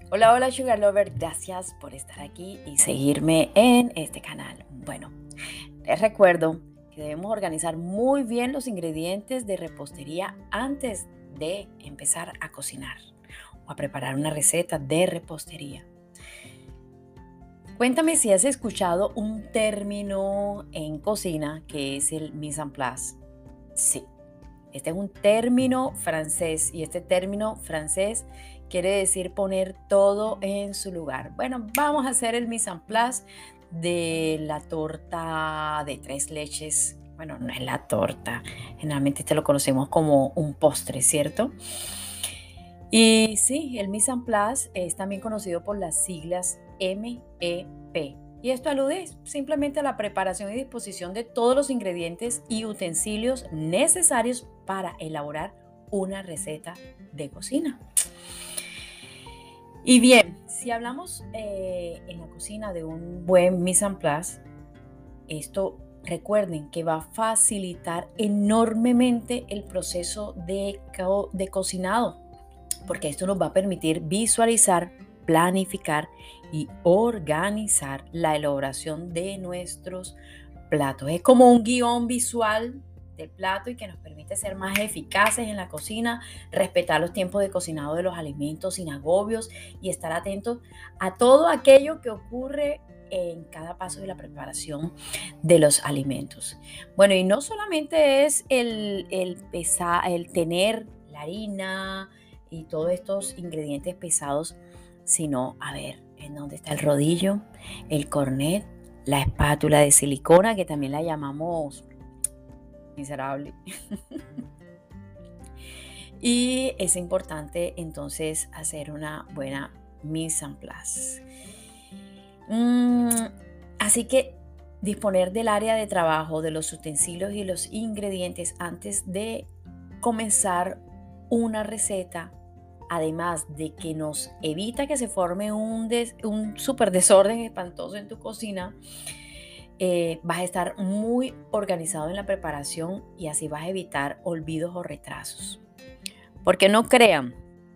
Hola, hola Sugar Lover, gracias por estar aquí y seguirme en este canal. Bueno, les recuerdo que debemos organizar muy bien los ingredientes de repostería antes de empezar a cocinar o a preparar una receta de repostería. Cuéntame si has escuchado un término en cocina que es el mise en place. Sí, este es un término francés y este término francés quiere decir poner todo en su lugar. Bueno, vamos a hacer el mise en place de la torta de tres leches. Bueno, no es la torta, generalmente este lo conocemos como un postre, ¿cierto? Y sí, el mise en place es también conocido por las siglas MEP. Y esto alude simplemente a la preparación y disposición de todos los ingredientes y utensilios necesarios para elaborar una receta de cocina. Y bien, si hablamos en la cocina de un buen mise en place, esto recuerden que va a facilitar enormemente el proceso de cocinado, porque esto nos va a permitir visualizar, planificar y organizar la elaboración de nuestros platos. Es como un guión visual del plato y que nos permite ser más eficaces en la cocina, respetar los tiempos de cocinado de los alimentos sin agobios y estar atentos a todo aquello que ocurre en cada paso de la preparación de los alimentos. Bueno, y no solamente es el tener la harina y todos estos ingredientes pesados, sino, a ver, ¿en dónde está el rodillo, el cornet, la espátula de silicona, que también la llamamos miserable? Y es importante entonces hacer una buena mise en place. Así que disponer del área de trabajo, de los utensilios y los ingredientes antes de comenzar una receta, además de que nos evita que se forme un súper desorden espantoso en tu cocina, vas a estar muy organizado en la preparación y así vas a evitar olvidos o retrasos. Porque no crean,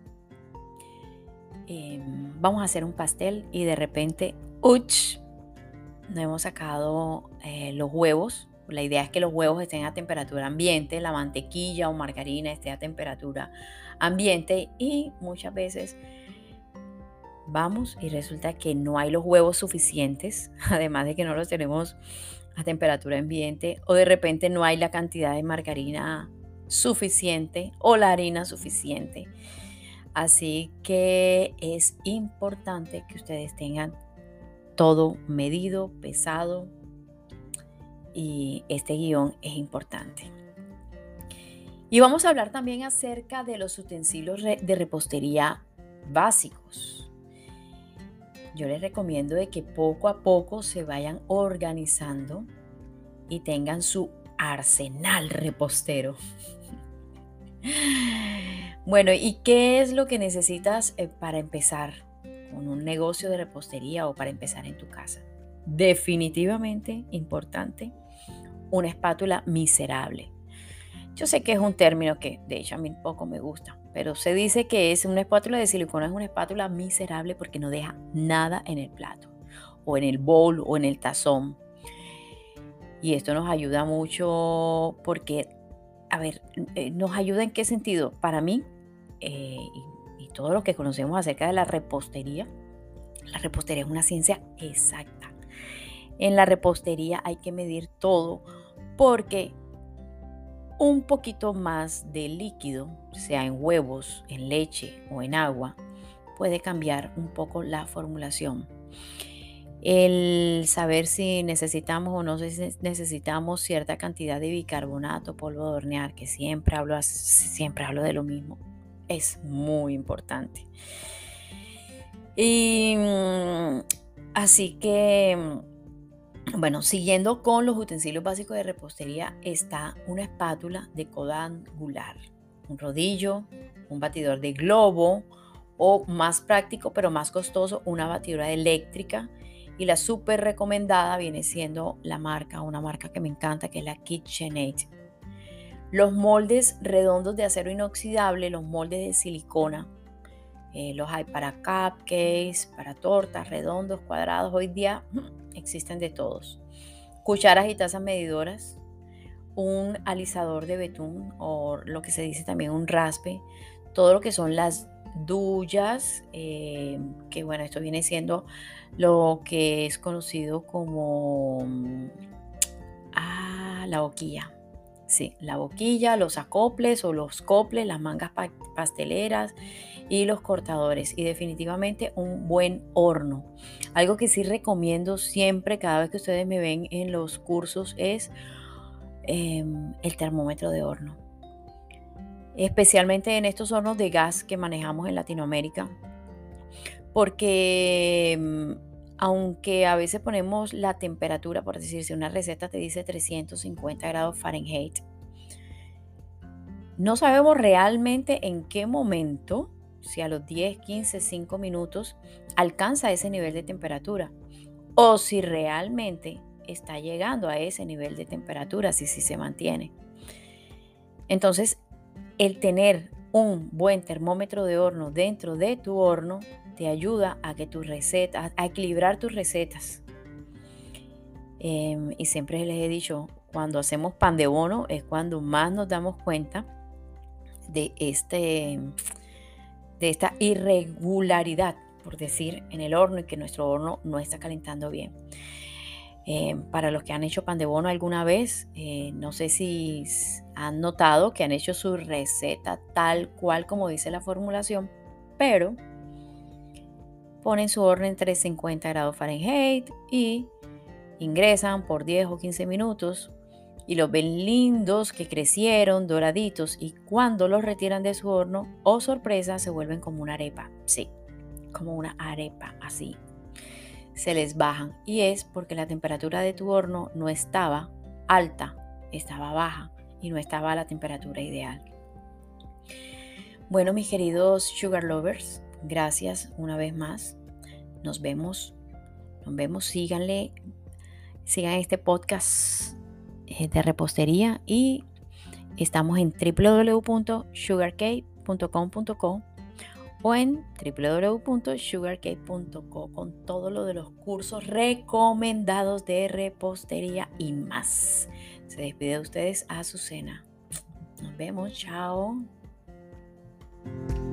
vamos a hacer un pastel y de repente, ¡uch!, no hemos sacado los huevos. La idea es que los huevos estén a temperatura ambiente, la mantequilla o margarina esté a temperatura ambiente y muchas veces vamos y resulta que no hay los huevos suficientes, además de que no los tenemos a temperatura ambiente o de repente no hay la cantidad de margarina suficiente o la harina suficiente. Así que es importante que ustedes tengan todo medido, pesado, y este guión es importante. Y vamos a hablar también acerca de los utensilios de repostería básicos. Yo les recomiendo de que poco a poco se vayan organizando y tengan su arsenal repostero. Bueno, ¿y qué es lo que necesitas para empezar con un negocio de repostería o para empezar en tu casa? Definitivamente importante, una espátula miserable. Yo sé que es un término que de hecho a mí poco me gusta, pero se dice que es una espátula de silicona, es una espátula miserable porque no deja nada en el plato o en el bowl o en el tazón. Y esto nos ayuda mucho porque, a ver, ¿nos ayuda en qué sentido? Para mí, y todo lo que conocemos acerca de la repostería es una ciencia exacta. En la repostería hay que medir todo porque un poquito más de líquido, sea en huevos, en leche o en agua, puede cambiar un poco la formulación. El saber si necesitamos o no necesitamos cierta cantidad de bicarbonato, polvo de hornear, que siempre hablo de lo mismo, es muy importante. Y así que, bueno, siguiendo con los utensilios básicos de repostería, está una espátula de coda angular, un rodillo, un batidor de globo o, más práctico pero más costoso, una batidora eléctrica. Y la súper recomendada viene siendo una marca que me encanta, que es la KitchenAid. Los moldes redondos de acero inoxidable, los moldes de silicona, Los hay para cupcakes, para tortas, redondos, cuadrados. Hoy día existen de todos. Cucharas y tazas medidoras, un alisador de betún o lo que se dice también un raspe, todo lo que son las duyas, que bueno, esto viene siendo lo que es conocido como la boquilla. Sí, la boquilla, los acoples o los coples, las mangas pasteleras y los cortadores. Y definitivamente un buen horno. Algo que sí recomiendo siempre cada vez que ustedes me ven en los cursos es el termómetro de horno. Especialmente en estos hornos de gas que manejamos en Latinoamérica. Porque aunque a veces ponemos la temperatura, por decir, si una receta te dice 350 grados Fahrenheit, no sabemos realmente en qué momento, si a los 10, 15, 5 minutos, alcanza ese nivel de temperatura. O si realmente está llegando a ese nivel de temperatura, si se mantiene. Entonces, el tener un buen termómetro de horno dentro de tu horno te ayuda a que tus recetas, a equilibrar tus recetas. Y siempre les he dicho, cuando hacemos pan de bono es cuando más nos damos cuenta de esta irregularidad, por decir, en el horno y que nuestro horno no está calentando bien. Para los que han hecho pan de bono alguna vez, no sé si han notado que han hecho su receta tal cual como dice la formulación, pero ponen su horno en 350 grados Fahrenheit y ingresan por 10 o 15 minutos y los ven lindos, que crecieron, doraditos, y cuando los retiran de su horno, oh sorpresa, se vuelven como una arepa. Sí, como una arepa, así. Se les bajan y es porque la temperatura de tu horno no estaba alta, estaba baja y no estaba a la temperatura ideal. Bueno, mis queridos Sugar Lovers, gracias una vez más. Nos vemos, sigan este podcast de repostería y estamos en www.sugarcake.com.co o en www.sugarcake.co con todo lo de los cursos recomendados de repostería y más. Se despide de ustedes Azucena. Nos vemos, chao.